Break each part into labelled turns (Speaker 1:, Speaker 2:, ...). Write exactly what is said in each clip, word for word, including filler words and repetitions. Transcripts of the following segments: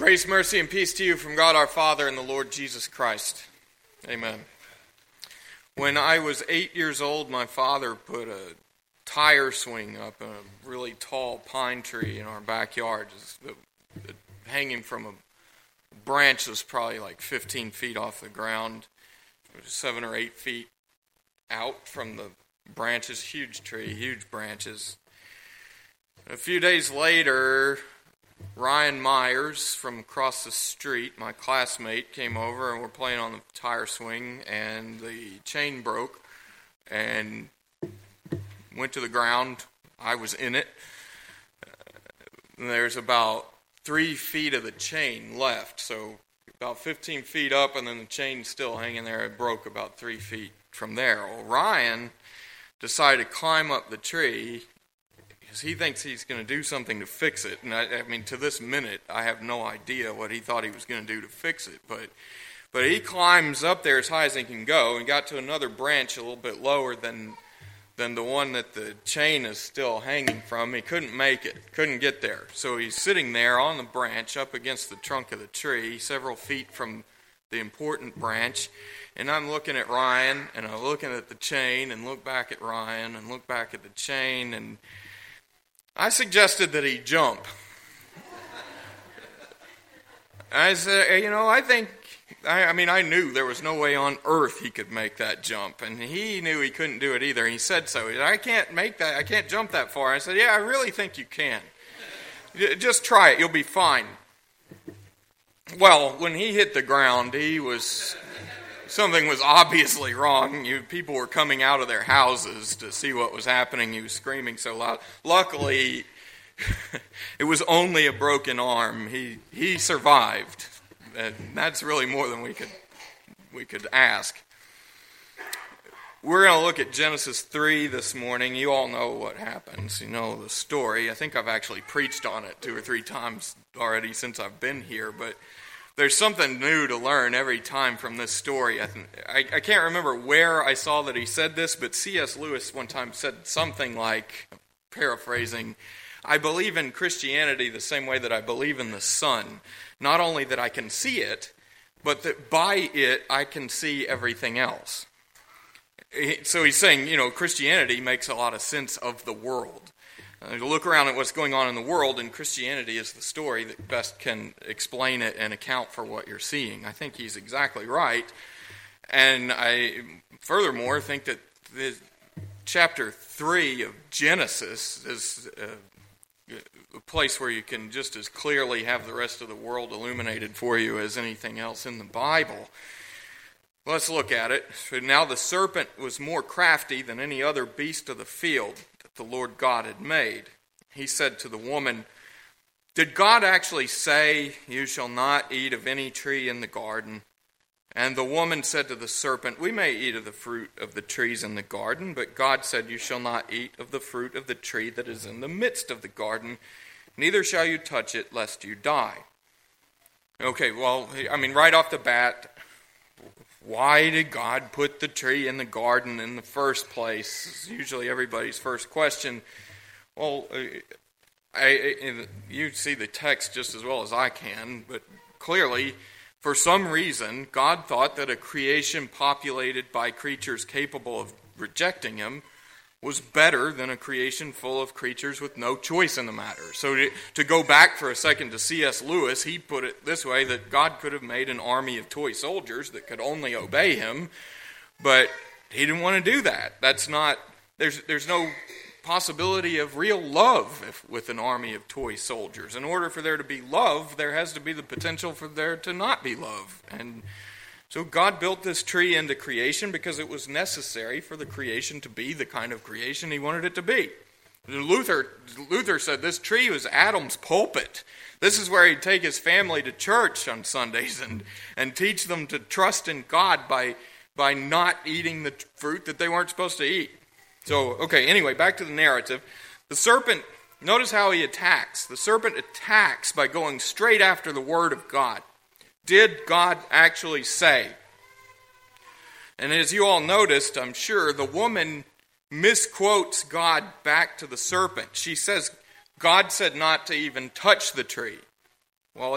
Speaker 1: Grace, mercy, and peace to you from God our Father and the Lord Jesus Christ. Amen. When I was eight years old, my father put a tire swing up in a really tall pine tree in our backyard, just hanging from a branch that was probably like fifteen feet off the ground, seven or eight feet out from the branches. Huge tree, huge branches. A few days later, Ryan Myers from across the street, my classmate, came over and we're playing on the tire swing, and the chain broke and went to the ground. I was in it. Uh, there's about three feet of the chain left, so about fifteen feet up, and then the chain's still hanging there. It broke about three feet from there. Well, Ryan decided to climb up the tree because he thinks he's going to do something to fix it. And I, I mean, to this minute, I have no idea what he thought he was going to do to fix it. But but he climbs up there as high as he can go and got to another branch a little bit lower than than the one that the chain is still hanging from. He couldn't make it, couldn't get there. So he's sitting there on the branch up against the trunk of the tree, several feet from the important branch. And I'm looking at Ryan, and I'm looking at the chain, and look back at Ryan, and look back at the chain, and I suggested that he jump. I said, you know, I think, I, I mean, I knew there was no way on earth he could make that jump, and he knew he couldn't do it either. He said so. He said, I can't make that, I can't jump that far. I said, yeah, I really think you can. Just try it, you'll be fine. Well, when he hit the ground, he was... Something was obviously wrong. You, people were coming out of their houses to see what was happening. He was screaming so loud. Luckily, it was only a broken arm. He he survived. And that's really more than we could we could ask. We're going to look at Genesis three this morning. You all know what happens. You know the story. I think I've actually preached on it two or three times already since I've been here, but there's something new to learn every time from this story. I, I, I can't remember where I saw that he said this, but C S Lewis one time said something like, paraphrasing, I believe in Christianity the same way that I believe in the sun. Not only that I can see it, but that by it I can see everything else. So he's saying, you know, Christianity makes a lot of sense of the world. Uh, to look around at what's going on in the world, and Christianity is the story that best can explain it and account for what you're seeing. I think he's exactly right. And I, furthermore, think that the chapter three of Genesis is uh, a place where you can just as clearly have the rest of the world illuminated for you as anything else in the Bible. Let's look at it. So now the serpent was more crafty than any other beast of the field the Lord God had made. He said to the woman, did God actually say, you shall not eat of any tree in the garden? And the woman said to the serpent, we may eat of the fruit of the trees in the garden, but God said, you shall not eat of the fruit of the tree that is in the midst of the garden, neither shall you touch it, lest you die. Okay, well, I mean, right off the bat, why did God put the tree in the garden in the first place? It's usually everybody's first question. Well, I, I, you see the text just as well as I can, but clearly, for some reason, God thought that a creation populated by creatures capable of rejecting Him was better than a creation full of creatures with no choice in the matter. So to, to go back for a second to C S Lewis, he put it this way, that God could have made an army of toy soldiers that could only obey Him, but He didn't want to do that. That's not, there's there's no possibility of real love if, with an army of toy soldiers. In order for there to be love, there has to be the potential for there to not be love. And so God built this tree into creation because it was necessary for the creation to be the kind of creation He wanted it to be. Luther, Luther said this tree was Adam's pulpit. This is where he'd take his family to church on Sundays and, and teach them to trust in God by, by not eating the fruit that they weren't supposed to eat. So, okay, anyway, back to the narrative. The serpent, notice how he attacks. The serpent attacks by going straight after the word of God. Did God actually say? And as you all noticed, I'm sure, the woman misquotes God back to the serpent. She says, God said not to even touch the tree. Well, and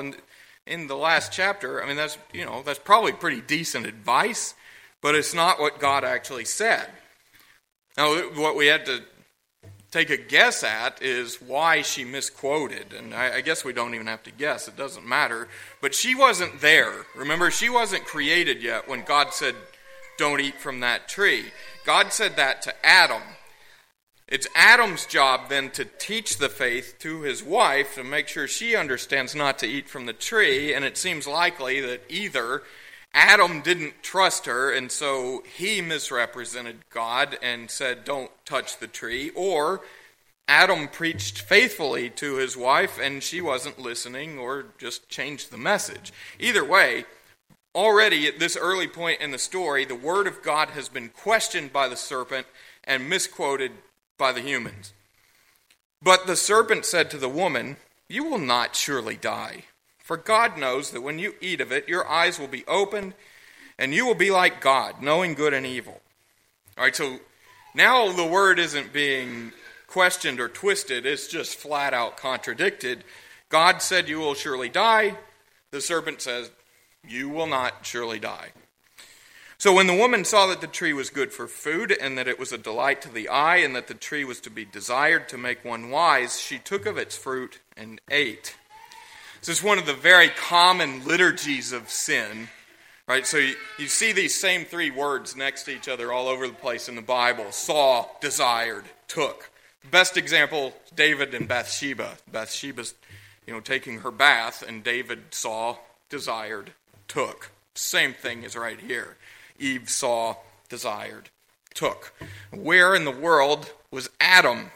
Speaker 1: in the last chapter, I mean, that's, you know, that's probably pretty decent advice, but it's not what God actually said. Now, what we had to take a guess at is why she misquoted, and I, I guess we don't even have to guess, it doesn't matter, but she wasn't there. Remember, she wasn't created yet when God said, don't eat from that tree. God said that to Adam. It's Adam's job then to teach the faith to his wife to make sure she understands not to eat from the tree, and it seems likely that either Adam didn't trust her, and so he misrepresented God and said, don't touch the tree, or Adam preached faithfully to his wife and she wasn't listening or just changed the message. Either way, already at this early point in the story, the word of God has been questioned by the serpent and misquoted by the humans. But the serpent said to the woman, you will not surely die, for God knows that when you eat of it, your eyes will be opened, and you will be like God, knowing good and evil. All right, so now the word isn't being questioned or twisted, it's just flat out contradicted. God said you will surely die. The serpent says, you will not surely die. So when the woman saw that the tree was good for food, and that it was a delight to the eye, and that the tree was to be desired to make one wise, she took of its fruit and ate. This is one of the very common liturgies of sin, right? So you, you see these same three words next to each other all over the place in the Bible. Saw, desired, took. The best example, David and Bathsheba. Bathsheba's, you know, taking her bath, and David saw, desired, took. Same thing is right here. Eve saw, desired, took. Where in the world was Adam?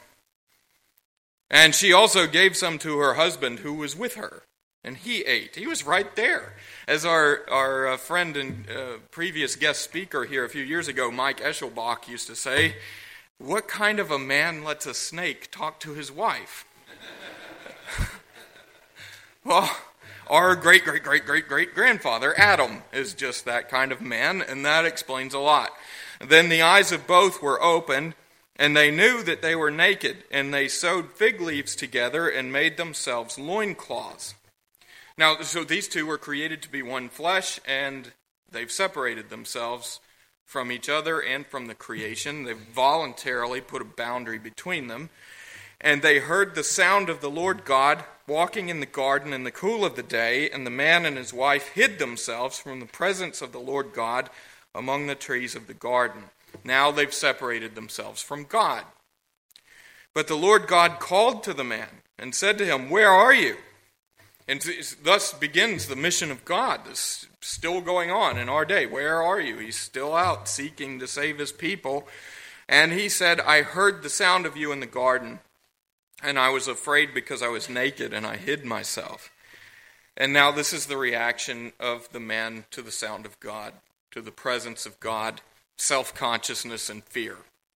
Speaker 1: And she also gave some to her husband who was with her, and he ate. He was right there. As our, our uh, friend and uh, previous guest speaker here a few years ago, Mike Eschelbach, used to say, what kind of a man lets a snake talk to his wife? Well, our great-great-great-great-great-grandfather, Adam, is just that kind of man, and that explains a lot. Then the eyes of both were opened, and they knew that they were naked, and they sewed fig leaves together and made themselves loincloths. Now, so these two were created to be one flesh, and they've separated themselves from each other and from the creation. They've voluntarily put a boundary between them. And they heard the sound of the Lord God walking in the garden in the cool of the day, and the man and his wife hid themselves from the presence of the Lord God among the trees of the garden. Now they've separated themselves from God. But the Lord God called to the man and said to him, where are you? And thus begins the mission of God. This is still going on in our day. Where are you? He's still out seeking to save his people. And he said, I heard the sound of you in the garden, and I was afraid because I was naked and I hid myself. And now this is the reaction of the man to the sound of God, to the presence of God, self-consciousness and fear.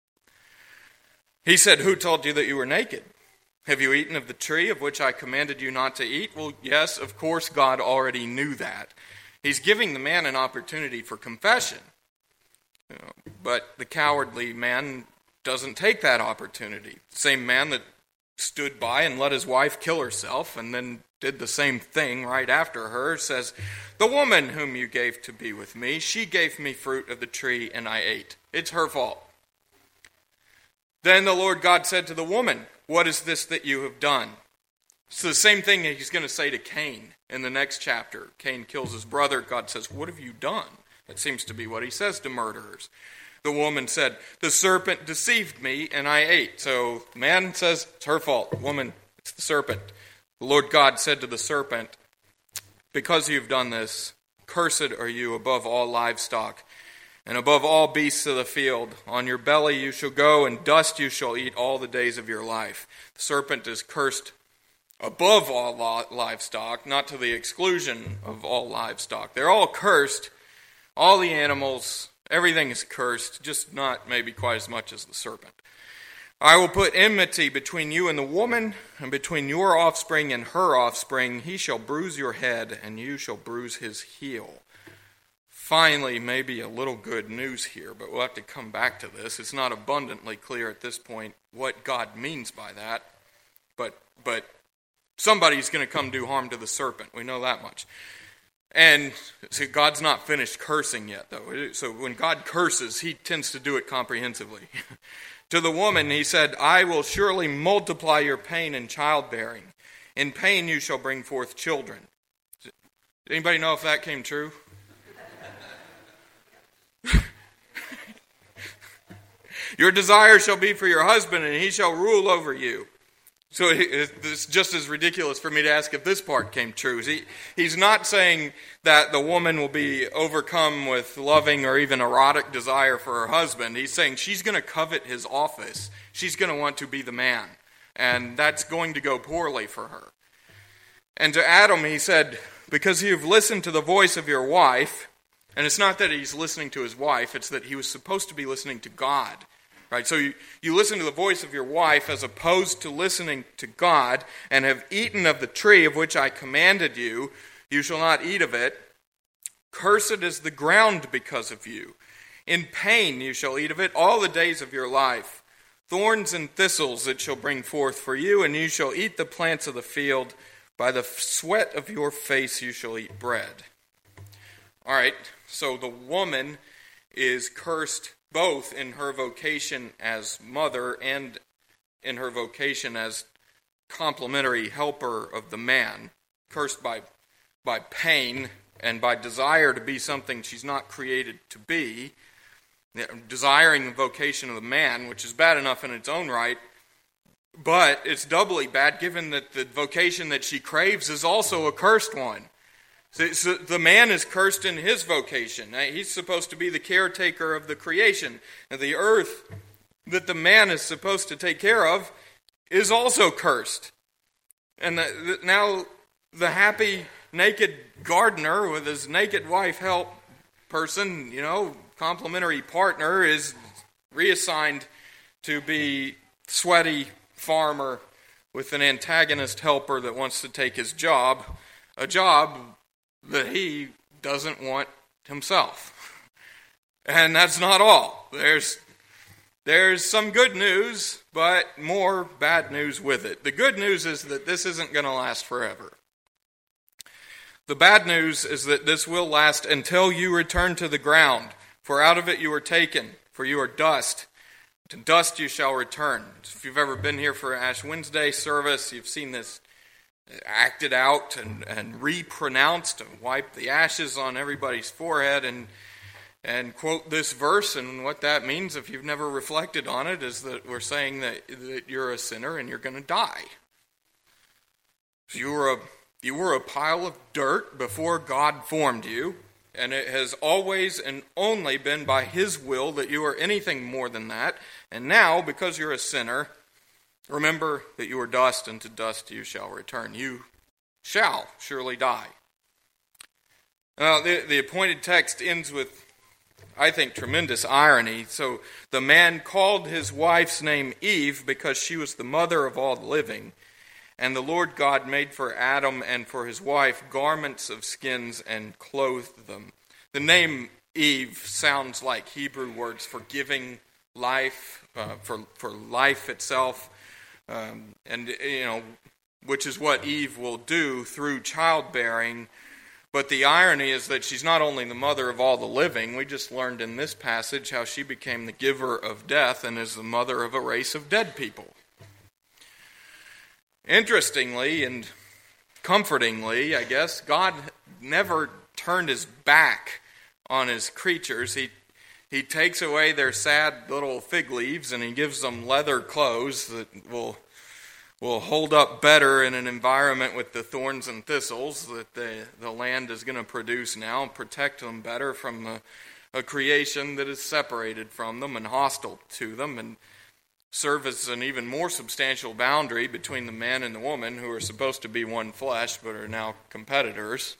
Speaker 1: He said, who told you that you were naked? Have you eaten of the tree of which I commanded you not to eat? Well, yes, of course God already knew that. He's giving the man an opportunity for confession. You know, but the cowardly man doesn't take that opportunity. Same man that stood by and let his wife kill herself and then did the same thing right after her says, the woman whom you gave to be with me, she gave me fruit of the tree and I ate. It's her fault. Then the Lord God said to the woman, what is this that you have done? It's the same thing that he's going to say to Cain in the next chapter. Cain kills his brother. God says, what have you done? That seems to be what he says to murderers. The woman said, the serpent deceived me and I ate. So the man says, it's her fault. Woman, it's the serpent. The Lord God said to the serpent, because you've done this, cursed are you above all livestock and above all beasts of the field. On your belly you shall go, and dust you shall eat all the days of your life. The serpent is cursed above all livestock, not to the exclusion of all livestock. They're all cursed. All the animals, everything is cursed, just not maybe quite as much as the serpent. I will put enmity between you and the woman, and between your offspring and her offspring. He shall bruise your head, and you shall bruise his heel. Finally, maybe a little good news here, but we'll have to come back to this. It's not abundantly clear at this point what God means by that, but but somebody's going to come do harm to the serpent. We know that much. And see, God's not finished cursing yet, though. So when God curses, he tends to do it comprehensively. To the woman, he said, I will surely multiply your pain in childbearing. In pain you shall bring forth children. Anybody know if that came true? Your desire shall be for your husband, and he shall rule over you. So it's just as ridiculous for me to ask if this part came true. He, he's not saying that the woman will be overcome with loving or even erotic desire for her husband. He's saying she's going to covet his office. She's going to want to be the man. And that's going to go poorly for her. And to Adam he said, because you've listened to the voice of your wife, and it's not that he's listening to his wife, it's that he was supposed to be listening to God. Right, so you, you listen to the voice of your wife as opposed to listening to God, and have eaten of the tree of which I commanded you, you shall not eat of it. Cursed is the ground because of you. In pain you shall eat of it all the days of your life. Thorns and thistles it shall bring forth for you, and you shall eat the plants of the field. By the sweat of your face you shall eat bread. All right, so the woman is cursed both in her vocation as mother and in her vocation as complementary helper of the man, cursed by, by pain and by desire to be something she's not created to be, desiring the vocation of the man, which is bad enough in its own right, but it's doubly bad given that the vocation that she craves is also a cursed one. So the man is cursed in his vocation. He's supposed to be the caretaker of the creation. And the earth that the man is supposed to take care of is also cursed. And the, the, now the happy naked gardener with his naked wife help person, you know, complementary partner, is reassigned to be sweaty farmer with an antagonist helper that wants to take his job, a job that he doesn't want himself. And that's not all. There's there's some good news, but more bad news with it. The good news is that this isn't going to last forever. The bad news is that this will last until you return to the ground, for out of it you were taken, for you are dust. To dust you shall return. If you've ever been here for Ash Wednesday service, you've seen this acted out and, and repronounced, and wipe the ashes on everybody's forehead and and quote this verse. And what that means, if you've never reflected on it, is that we're saying that, that you're a sinner and you're going to die. You were a you were a pile of dirt before God formed you, and it has always and only been by His will that you are anything more than that. And now, because you're a sinner, remember that you are dust, and to dust you shall return. You shall surely die. Now, the, the appointed text ends with, I think, tremendous irony. So, the man called his wife's name Eve because she was the mother of all living. And the Lord God made for Adam and for his wife garments of skins and clothed them. The name Eve sounds like Hebrew words for giving life, uh, for, for life itself. Um, and, you know, which is what Eve will do through childbearing. But the irony is that she's not only the mother of all the living. We just learned in this passage how she became the giver of death and is the mother of a race of dead people. Interestingly and comfortingly, I guess, God never turned his back on his creatures. He He takes away their sad little fig leaves and he gives them leather clothes that will will hold up better in an environment with the thorns and thistles that the, the land is going to produce now, and protect them better from the, a creation that is separated from them and hostile to them, and serve as an even more substantial boundary between the man and the woman, who are supposed to be one flesh but are now competitors.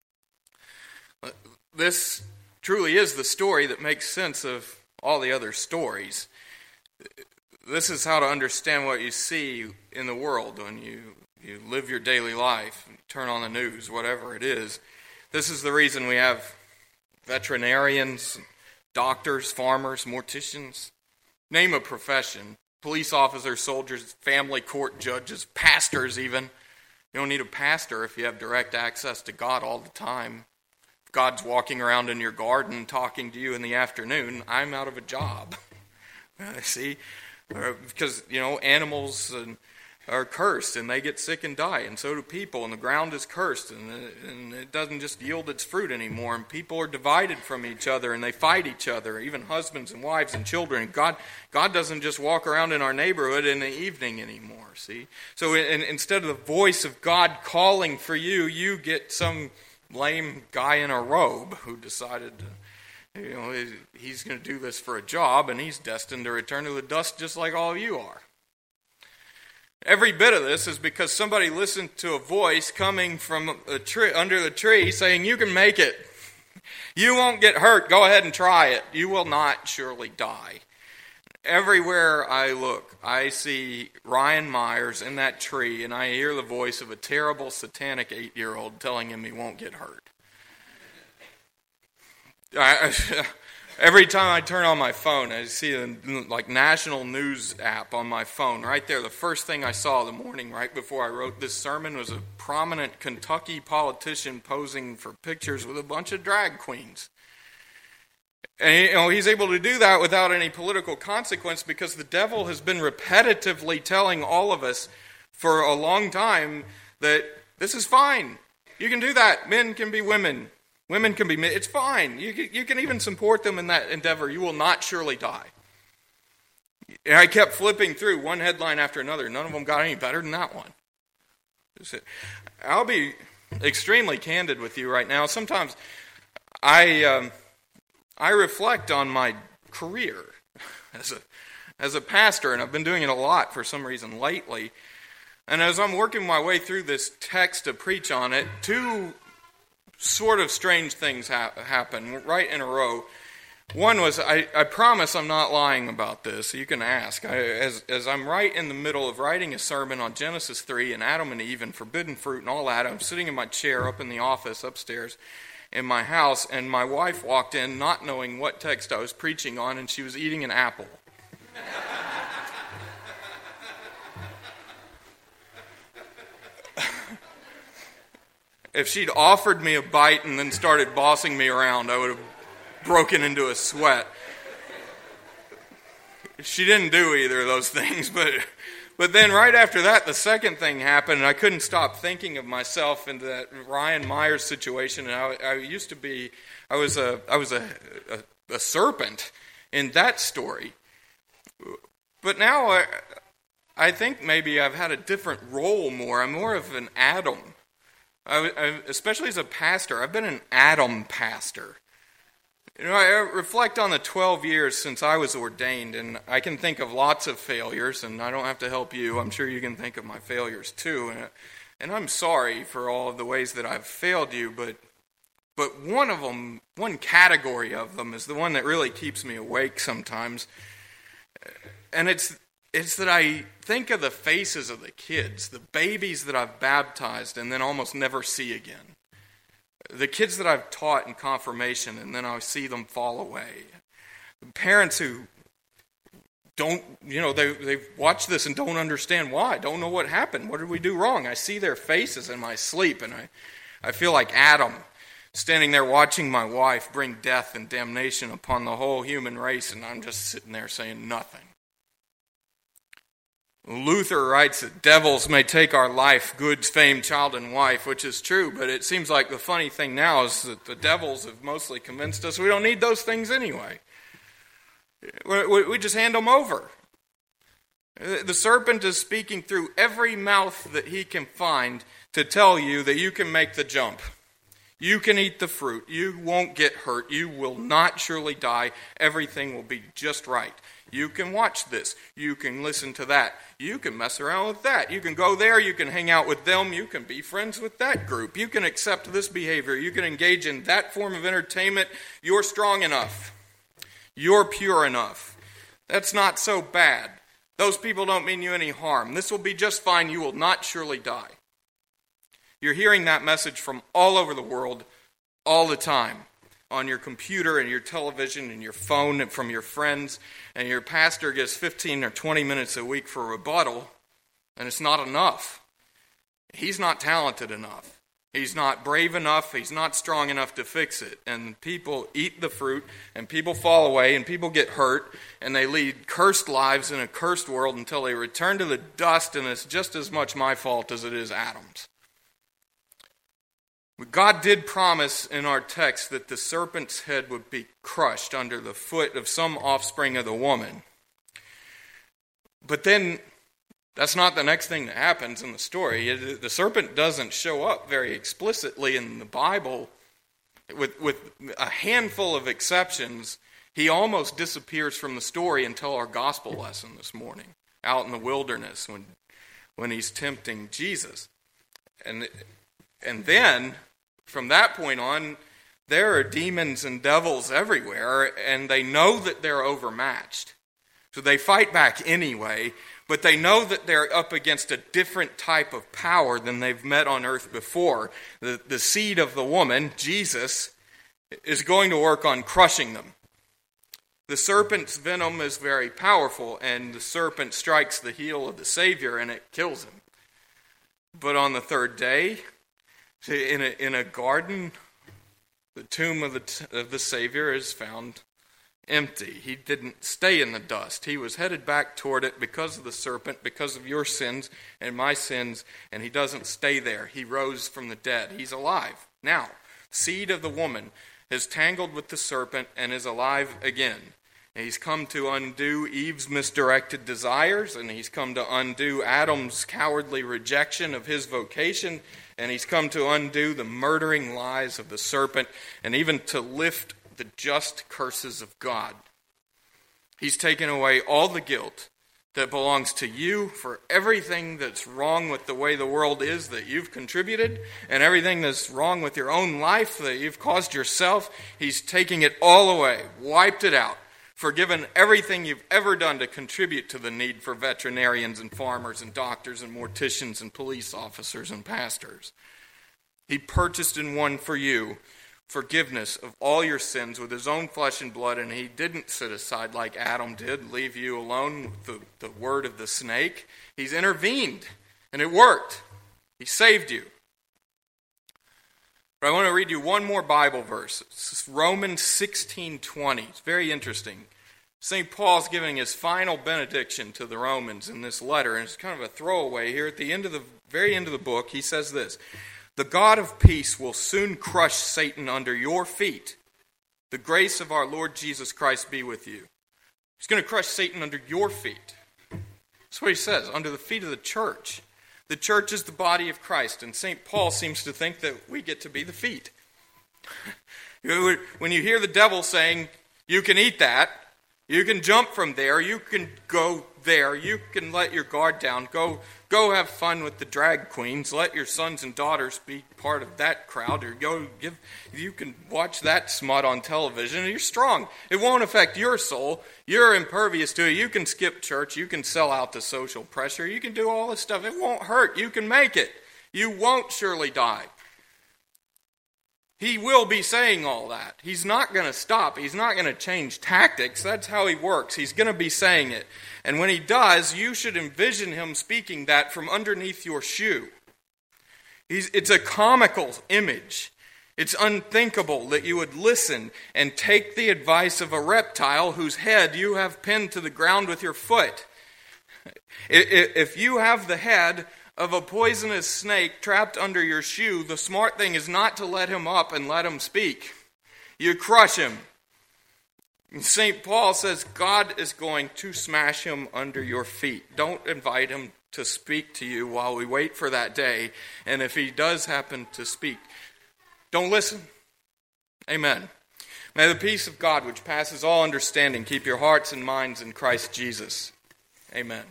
Speaker 1: This truly is the story that makes sense of all the other stories. This is how to understand what you see in the world when you, you live your daily life, turn on the news, whatever it is. This is the reason we have veterinarians, doctors, farmers, morticians. Name a profession. Police officers, soldiers, family court judges, pastors even. You don't need a pastor if you have direct access to God all the time. If God's walking around in your garden talking to you in the afternoon, I'm out of a job. See? Because, you know, animals and are cursed, and they get sick and die, and so do people, and the ground is cursed, and, and it doesn't just yield its fruit anymore, and people are divided from each other, and they fight each other, even husbands and wives and children. God, God doesn't just walk around in our neighborhood in the evening anymore, see? So in, instead of the voice of God calling for you, you get some lame guy in a robe who decided to, you know, he's going to do this for a job, and he's destined to return to the dust just like all of you are. Every bit of this is because somebody listened to a voice coming from a tree, under the tree saying, you can make it. You won't get hurt. Go ahead and try it. You will not surely die. Everywhere I look, I see Ryan Myers in that tree, and I hear the voice of a terrible satanic eight-year-old telling him he won't get hurt. I, I, Every time I turn on my phone, I see a like national news app on my phone. Right there, the first thing I saw the morning right before I wrote this sermon was a prominent Kentucky politician posing for pictures with a bunch of drag queens. And you know, he's able to do that without any political consequence because the devil has been repetitively telling all of us for a long time that this is fine. You can do that. Men can be women. Women can be, it's fine. You can, you can even support them in that endeavor. You will not surely die. And I kept flipping through one headline after another. None of them got any better than that one. I'll be extremely candid with you right now. Sometimes I um, I reflect on my career as a as a pastor, and I've been doing it a lot for some reason lately. And as I'm working my way through this text to preach on it, two sort of strange things ha- happen right in a row. One was, I, I promise I'm not lying about this. You can ask. I, as, as I'm right in the middle of writing a sermon on Genesis three and Adam and Eve and forbidden fruit and all that, I'm sitting in my chair up in the office upstairs in my house, and my wife walked in not knowing what text I was preaching on, and she was eating an apple. If she'd offered me a bite and then started bossing me around, I would have broken into a sweat. She didn't do either of those things, but but then right after that, the second thing happened, and I couldn't stop thinking of myself in that Ryan Myers situation. And I, I used to be, I was a I was a, a, a serpent in that story, but now I I think maybe I've had a different role more. I'm more of an Adam. I, I, especially as a pastor, I've been an Adam pastor. You know, I reflect on the twelve years since I was ordained, and I can think of lots of failures, and I don't have to help you. I'm sure you can think of my failures too, and, and I'm sorry for all of the ways that I've failed you, but but one of them, one category of them is the one that really keeps me awake sometimes, and it's It's that I think of the faces of the kids, the babies that I've baptized and then almost never see again. The kids that I've taught in confirmation and then I see them fall away. The parents who don't, you know, they they watch this and don't understand why, don't know what happened. What did we do wrong? I see their faces in my sleep, and I, I feel like Adam standing there watching my wife bring death and damnation upon the whole human race, and I'm just sitting there saying nothing. Luther writes that devils may take our life, goods, fame, child, and wife, which is true, but it seems like the funny thing now is that the devils have mostly convinced us we don't need those things anyway. We just hand them over. The serpent is speaking through every mouth that he can find to tell you that you can make the jump. You can eat the fruit. You won't get hurt. You will not surely die. Everything will be just right. You can watch this. You can listen to that. You can mess around with that. You can go there. You can hang out with them. You can be friends with that group. You can accept this behavior. You can engage in that form of entertainment. You're strong enough. You're pure enough. That's not so bad. Those people don't mean you any harm. This will be just fine. You will not surely die. You're hearing that message from all over the world all the time. On your computer and your television and your phone and from your friends, and your pastor gets fifteen or twenty minutes a week for rebuttal, and it's not enough. he's not talented enough. He's not brave enough. He's not strong enough to fix it. And people eat the fruit, and people fall away, and people get hurt, and they lead cursed lives in a cursed world until they return to the dust, and it's just as much my fault as it is Adam's. God did promise in our text that the serpent's head would be crushed under the foot of some offspring of the woman. But then, that's not the next thing that happens in the story. The serpent doesn't show up very explicitly in the Bible. With, with a handful of exceptions, he almost disappears from the story until our gospel lesson this morning, out in the wilderness when, when he's tempting Jesus. And And then, from that point on, there are demons and devils everywhere, and they know that they're overmatched. So they fight back anyway, but they know that they're up against a different type of power than they've met on earth before. The, the seed of the woman, Jesus, is going to work on crushing them. The serpent's venom is very powerful, and the serpent strikes the heel of the Savior, and it kills him. But on the third day, In a, in a garden, the tomb of the, of the Savior is found empty. He didn't stay in the dust. He was headed back toward it because of the serpent, because of your sins and my sins, and he doesn't stay there. He rose from the dead. He's alive. Now, seed of the woman is tangled with the serpent and is alive again. And he's come to undo Eve's misdirected desires, and he's come to undo Adam's cowardly rejection of his vocation, and he's come to undo the murdering lies of the serpent, and even to lift the just curses of God. He's taken away all the guilt that belongs to you for everything that's wrong with the way the world is that you've contributed, and everything that's wrong with your own life that you've caused yourself. He's taking it all away, wiped it out, forgiven everything you've ever done to contribute to the need for veterinarians and farmers and doctors and morticians and police officers and pastors. He purchased and won for you forgiveness of all your sins with his own flesh and blood, and he didn't sit aside like Adam did, leave you alone with the, the word of the snake. He's intervened, and it worked. He saved you. But I want to read you one more Bible verse. It's Romans sixteen twenty. It's very interesting. Saint Paul's giving his final benediction to the Romans in this letter, and it's kind of a throwaway here. At the end of the very end of the book, he says this: "The God of peace will soon crush Satan under your feet. The grace of our Lord Jesus Christ be with you." He's going to crush Satan under your feet. That's what he says, under the feet of the church. The church is the body of Christ, and Saint Paul seems to think that we get to be the feet. When you hear the devil saying, you can eat that, you can jump from there, you can go there, you can let your guard down, go go have fun with the drag queens, let your sons and daughters be part of that crowd, or go give, you can watch that smut on television, and you're strong. It won't affect your soul. You're impervious to it. You can skip church, you can sell out to social pressure, you can do all this stuff. It won't hurt. You can make it. You won't surely die. He will be saying all that. He's not going to stop. He's not going to change tactics. That's how he works. He's going to be saying it. And when he does, you should envision him speaking that from underneath your shoe. He's, it's a comical image. It's unthinkable that you would listen and take the advice of a reptile whose head you have pinned to the ground with your foot. If you have the head of a poisonous snake trapped under your shoe, the smart thing is not to let him up and let him speak. You crush him. Saint Paul says God is going to smash him under your feet. Don't invite him to speak to you while we wait for that day. And if he does happen to speak, don't listen. Amen. May the peace of God, which passes all understanding, keep your hearts and minds in Christ Jesus. Amen.